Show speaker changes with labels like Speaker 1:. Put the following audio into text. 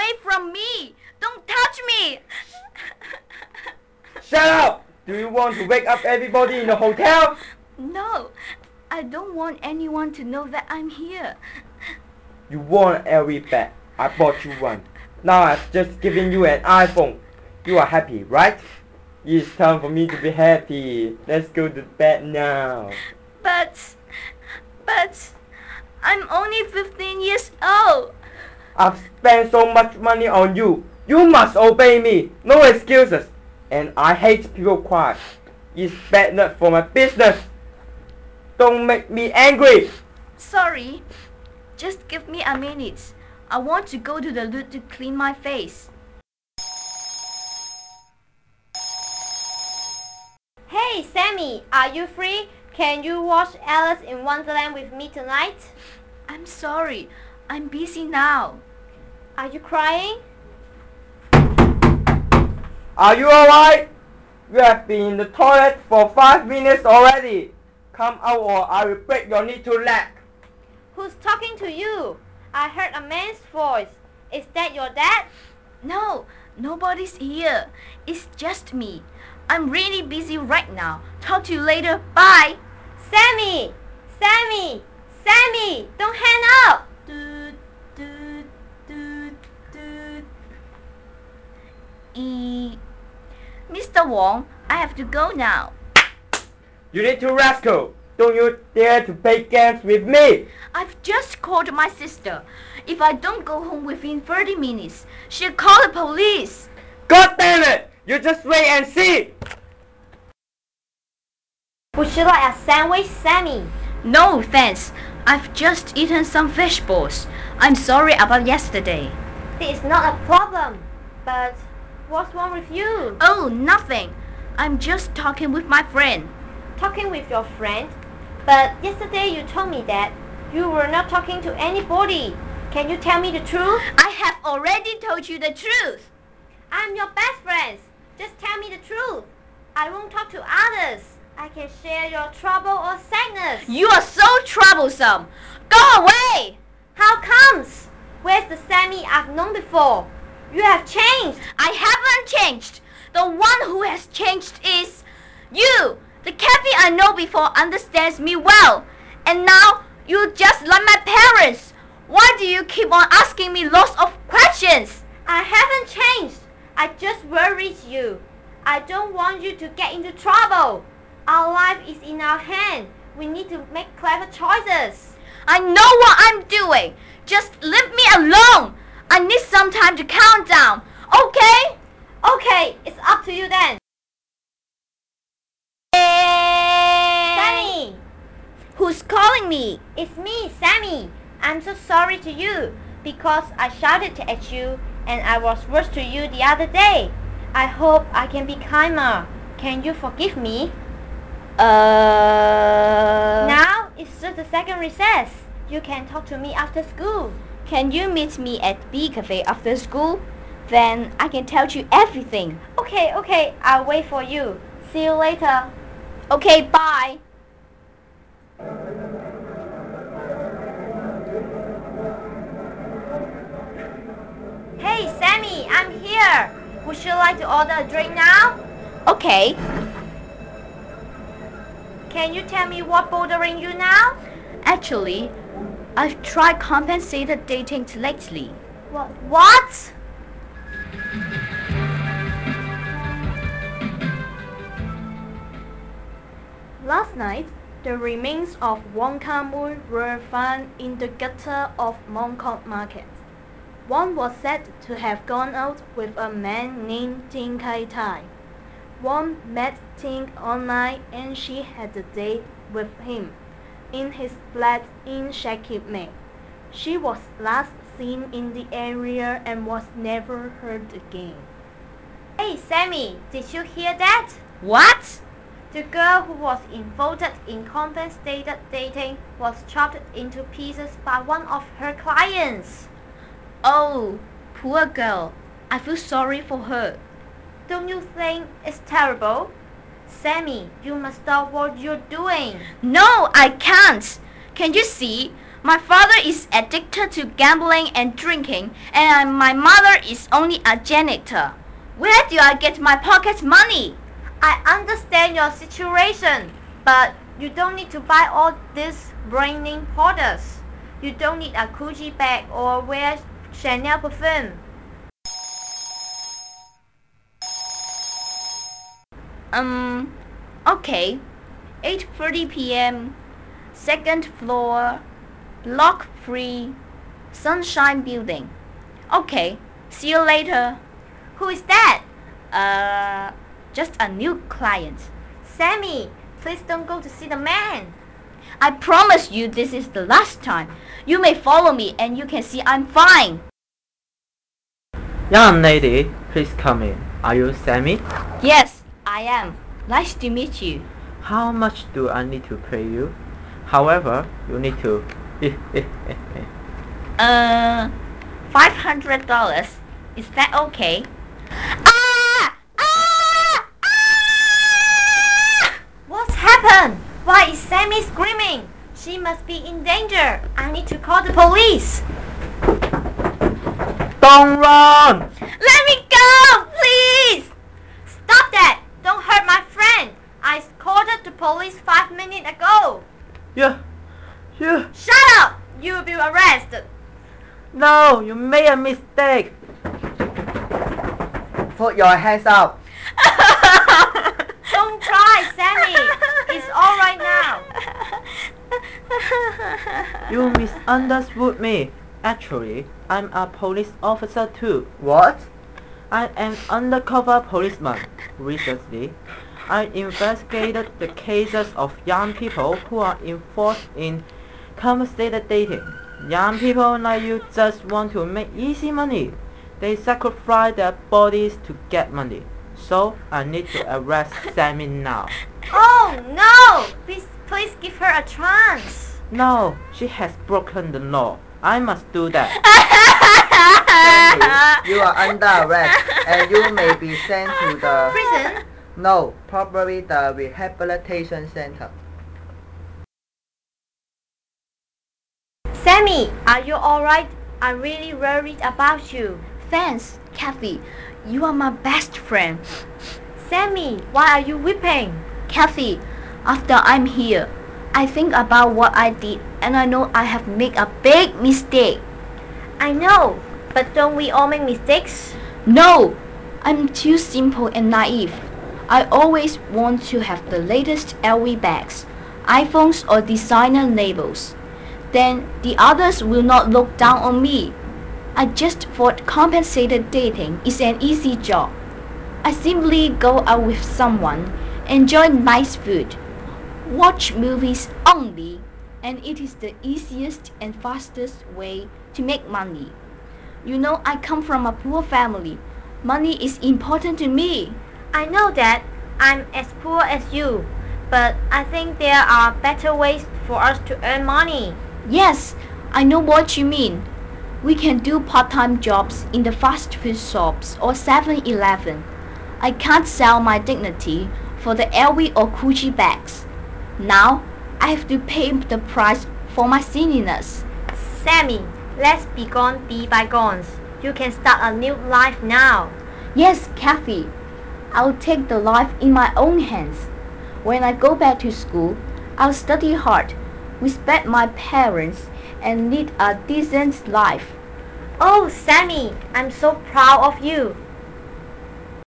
Speaker 1: away from me! Don't touch me!
Speaker 2: Shut up! Do you want to wake up everybody in the hotel?
Speaker 1: No, I don't want anyone to know that I'm here.
Speaker 2: You want an LV bag. I bought you one. Now I've just given you an iPhone. You are happy, right? It's time for me to be happy. Let's go to bed now.
Speaker 1: But, I'm only 15 years old.
Speaker 2: I've spent so much money on you. You must obey me. No excuses. And I hate people cry. It's bad enough for my business. Don't make me angry.
Speaker 1: Sorry. Just give me a minute. I want to go to the loo to clean my face.
Speaker 3: Hey, Sammy, are you free? Can you watch Alice in Wonderland with me tonight?
Speaker 1: I'm sorry. I'm busy now.
Speaker 3: Are you crying?
Speaker 2: Are you alright? You have been in the toilet for 5 minutes already. Come out or I will break your little leg.
Speaker 3: Who's talking to you? I heard a man's voice. Is that your dad?
Speaker 1: No, nobody's here. It's just me. I'm really busy right now. Talk to you later. Bye.
Speaker 3: Sammy! Sammy! Sammy! Don't hang up!
Speaker 1: Doot, doot, doot, doot. Mr. Wong, I have to go now.
Speaker 2: You little rascal. Don't you dare to play games with me.
Speaker 1: I've just called my sister. If I don't go home within 30 minutes, she'll call the police.
Speaker 2: God damn it! You just wait and see.
Speaker 3: Would you like a sandwich, Sammy?
Speaker 1: No, thanks. I've just eaten some vegetables. I'm sorry about yesterday.
Speaker 3: This is not a problem. But what's wrong with you?
Speaker 1: Oh, nothing. I'm just talking with my friend.
Speaker 3: Talking with your friend? But yesterday you told me that you were not talking to anybody. Can you tell me the truth?
Speaker 1: I have already told you the truth.
Speaker 3: I'm your best friend. Just tell me the truth. I won't talk to others. I can share your trouble or sadness.
Speaker 1: You are so troublesome. Go away.
Speaker 3: How comes? Where's the Sammy I've known before? You have changed.
Speaker 1: I haven't changed. The one who has changed is you. The Kathy I know before understands me well. And now you just like my parents. Why do you keep on asking me lots of questions?
Speaker 3: I haven't changed. I just worried you. I don't want you to get into trouble. Our life is in our hand. We need to make clever choices.
Speaker 1: I know what I'm doing. Just leave me alone. I need some time to count down. Okay?
Speaker 3: Okay, it's up to you then. Sammy!
Speaker 1: Who's calling me?
Speaker 3: It's me, Sammy. I'm so sorry to you because I shouted at you and I was rude to you the other day. I hope I can be kinder. Can you forgive me? Now it's just the second recess. You can talk to me after school.
Speaker 1: Can you meet me at B Cafe after school? Then I can tell you everything.
Speaker 3: Okay, I'll wait for you. See you later.
Speaker 1: Okay, bye.
Speaker 3: Hey, Sammy, I'm here. Would you like to order a drink now?
Speaker 1: Okay.
Speaker 3: Can you tell me what's bothering you now?
Speaker 1: Actually, I've tried compensated dating lately.
Speaker 3: What? Last night, the remains of Wong Kar-wai were found in the gutter of Mong Kok Market. Wong was said to have gone out with a man named Ting Kai Tai. Wong met Ting online and she had a date with him in his flat in Shakib May. She was last seen in the area and was never heard again. Hey Sammy, did you hear that?
Speaker 1: What?
Speaker 3: The girl who was involved in compensated dating was chopped into pieces by one of her clients.
Speaker 1: Oh, poor girl. I feel sorry for her.
Speaker 3: Don't you think it's terrible? Sammy, you must stop what you're doing.
Speaker 1: No, I can't. Can you see? My father is addicted to gambling and drinking, and my mother is only a janitor. Where do I get my pocket money?
Speaker 3: I understand your situation, but you don't need to buy all these branding products. You don't need a Gucci bag or wear Chanel perfume.
Speaker 1: Okay. 8:30 p.m. Second floor, Block 3, Sunshine Building. Okay, see you later.
Speaker 3: Who is that?
Speaker 1: Just a new client.
Speaker 3: Sammy, please don't go to see the man.
Speaker 1: I promise you this is the last time. You may follow me and you can see I'm fine.
Speaker 4: Young lady, please come in. Are you Sammy?
Speaker 1: Yes, I am. Nice to meet you.
Speaker 4: How much do I need to pay you? However, you need to...
Speaker 1: $500. Is that okay?
Speaker 3: What's happened? Why is Sammy screaming? She must be in danger. I need to call the police.
Speaker 4: Don't run!
Speaker 1: Let me go, please!
Speaker 3: Stop that! Don't hurt my friend. I called the police 5 minutes ago.
Speaker 4: You...
Speaker 3: Shut up! You will be arrested.
Speaker 4: No, you made a mistake.
Speaker 2: Put your hands up.
Speaker 3: Don't cry, Sammy. It's all right now.
Speaker 4: You misunderstood me. Actually, I'm a police officer too.
Speaker 2: What?
Speaker 4: I am undercover policeman. Recently, I investigated the cases of young people who are involved in compensated dating. Young people like you just want to make easy money. They sacrifice their bodies to get money. So I need to arrest Sammy now.
Speaker 3: Oh no! Please give her a chance.
Speaker 4: No, she has broken the law. I must do that.
Speaker 5: Sandy, you are under arrest and you may be sent to the
Speaker 3: Prison?
Speaker 5: No, probably the rehabilitation center.
Speaker 3: Sammy, are you alright? I'm really worried about you.
Speaker 1: Thanks, Kathy. You are my best friend.
Speaker 3: Sammy, why are you weeping?
Speaker 1: Kathy, after I'm here, I think about what I did and I know I have made a big mistake.
Speaker 3: I know, but don't we all make mistakes?
Speaker 1: No, I'm too simple and naive. I always want to have the latest LV bags, iPhones or designer labels. Then the others will not look down on me. I just thought compensated dating is an easy job. I simply go out with someone, enjoy nice food, watch movies only, and it is the easiest and fastest way to make money. You know, I come from a poor family. Money is important to me.
Speaker 3: I know that I'm as poor as you, but I think there are better ways for us to earn money.
Speaker 1: Yes, I know what you mean. We can do part-time jobs in the fast food shops or 7-Eleven. I can't sell my dignity for the LV or Gucci bags. Now, I have to pay the price for my silliness.
Speaker 3: Sammy, let's be bygones. You can start a new life now.
Speaker 1: Yes, Kathy. I'll take the life in my own hands. When I go back to school, I'll study hard, respect my parents, and lead a decent life.
Speaker 3: Oh, Sammy, I'm so proud of you.